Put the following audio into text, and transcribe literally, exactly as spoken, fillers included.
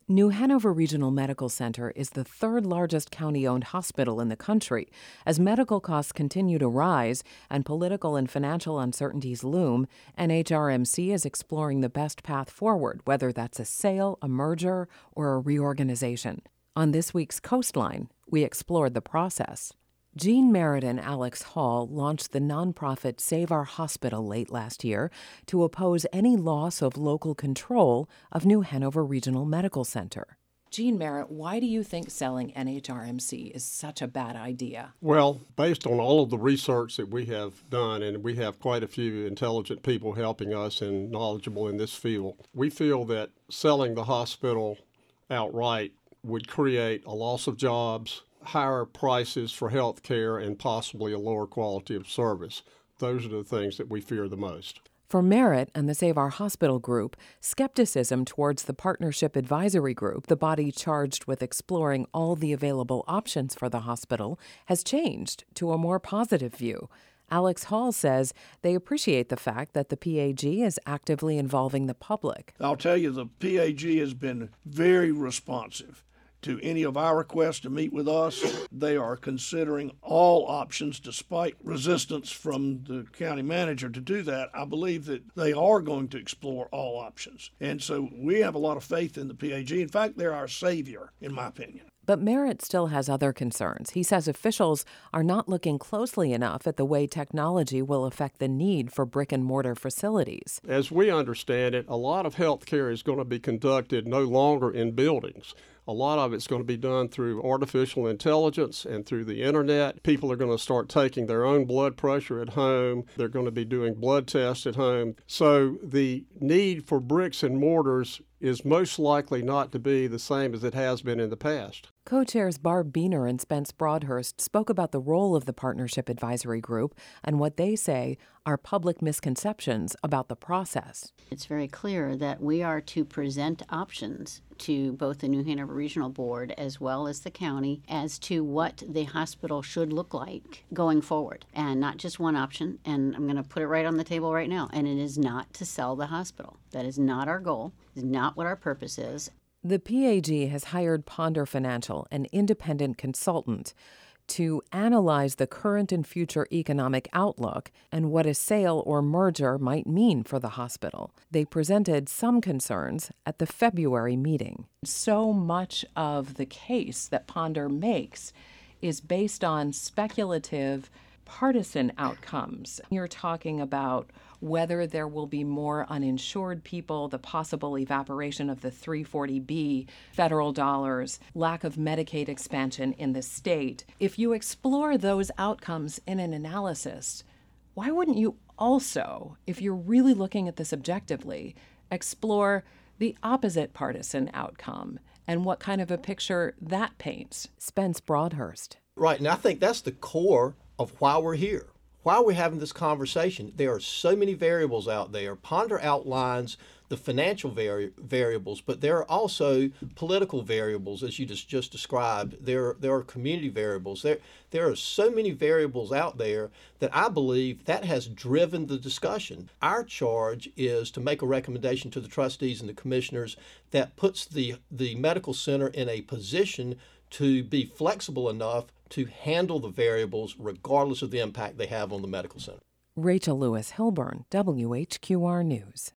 New Hanover Regional Medical Center is the third largest county-owned hospital in the country. As medical costs continue to rise and political and financial uncertainties loom, N H R M C is exploring the best path forward, whether that's a sale, a merger, or a reorganization. On this week's Coastline, we explored the process. Jean Merritt and Alex Hall launched the nonprofit Save Our Hospital late last year to oppose any loss of local control of New Hanover Regional Medical Center. Jean Merritt, why do you think selling N H R M C is such a bad idea? Well, based on all of the research that we have done, and we have quite a few intelligent people helping us and knowledgeable in this field, we feel that selling the hospital outright would create a loss of jobs, higher prices for health care, and possibly a lower quality of service. Those are the things that we fear the most. For Merritt and the Save Our Hospital group, skepticism towards the Partnership Advisory Group, the body charged with exploring all the available options for the hospital, has changed to a more positive view. Alex Hall says they appreciate the fact that the P A G is actively involving the public. I'll tell you, the P A G has been very responsive to any of our requests to meet with us. They are considering all options despite resistance from the county manager to do that. I believe that they are going to explore all options. And so we have a lot of faith in the P A G. In fact, they're our savior, in my opinion. But Merritt still has other concerns. He says officials are not looking closely enough at the way technology will affect the need for brick-and-mortar facilities. As we understand it, a lot of health care is going to be conducted no longer in buildings. A lot of it's going to be done through artificial intelligence and through the internet. People are going to start taking their own blood pressure at home. They're going to be doing blood tests at home. So the need for bricks and mortars is most likely not to be the same as it has been in the past. Co-chairs Barb Beener and Spence Broadhurst spoke about the role of the Partnership Advisory Group and what they say are public misconceptions about the process. It's very clear that we are to present options to both the New Hanover Regional Board as well as the county as to what the hospital should look like going forward, and not just one option. And I'm going to put it right on the table right now, and it is not to sell the hospital. That is not our goal. It's not what our purpose is. The P A G has hired Ponder Financial, an independent consultant, to analyze the current and future economic outlook and what a sale or merger might mean for the hospital. They presented some concerns at the February meeting. So much of the case that Ponder makes is based on speculative, partisan outcomes. You're talking about whether there will be more uninsured people, the possible evaporation of the three forty B federal dollars, lack of Medicaid expansion in the state. If you explore those outcomes in an analysis, why wouldn't you also, if you're really looking at this objectively, explore the opposite partisan outcome and what kind of a picture that paints? Spence Broadhurst. Right, and I think that's the core of why we're here. Why are we having this conversation? There are so many variables out there. Ponder outlines the financial vari- variables, but there are also political variables, as you just, just described. There, there are community variables. There, there are so many variables out there that I believe that has driven the discussion. Our charge is to make a recommendation to the trustees and the commissioners that puts the, the medical center in a position to be flexible enough to handle the variables regardless of the impact they have on the medical center. Rachel Lewis Hilburn, W H Q R News.